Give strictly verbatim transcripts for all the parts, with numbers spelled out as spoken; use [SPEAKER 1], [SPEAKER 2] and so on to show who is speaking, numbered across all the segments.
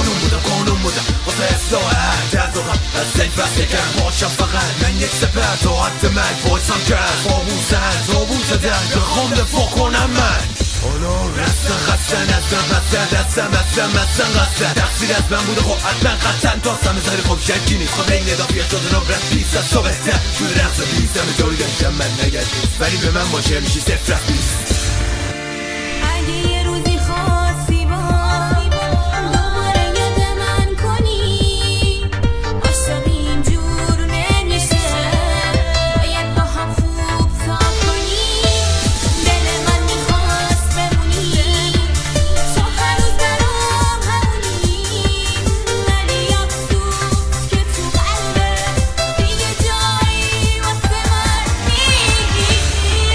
[SPEAKER 1] قانون بودم قانون بودم واسه اصلاح تظاهرم از زنگ بسته کردم باشم فقط من یک سپر تا حد مرگ بایستم کرد بابوسن تابوت در بخوام دفاع کنم من حالا رستن خستن ازم بستن دستم بستن بستن قستن تقصیر از من بوده خب حتما قطعا تاستم بذاری خب شکی نیست خب این اضافی شده رو رفت بیست از تو بهتر توی رقص بیستم جایی داشتم من نگرد نیست ولی به من باشه میشی صفر از بیست
[SPEAKER 2] اگه یه روزی خواستی با دوباره یاد من کنی عاشق اینجور نمیشه باید با هم خوب تا کنی دل من میخواست بمونی تو هنوز برام همونی ولی افسوس که تو قلبت دیگه جایی واسه من نیست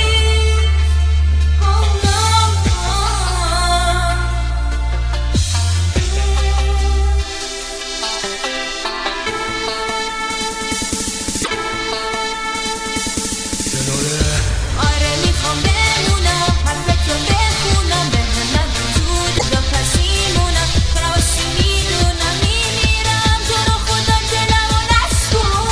[SPEAKER 2] آره میخوام بمونم حرفتو بخونم به هم نگو تو دلم پشیمونم تو نباشی میدونم میمیرم تو رو خدا دلمو نشکن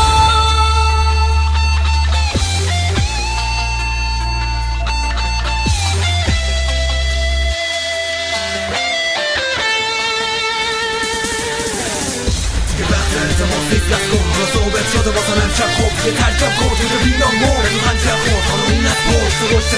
[SPEAKER 1] دیگه وقت التماس نیست دست کن حالا صحبت شده بازم امشب خوب یه ترکب کن تو ببینم مور تو خنجر خورد حالا اون از برد تو رشد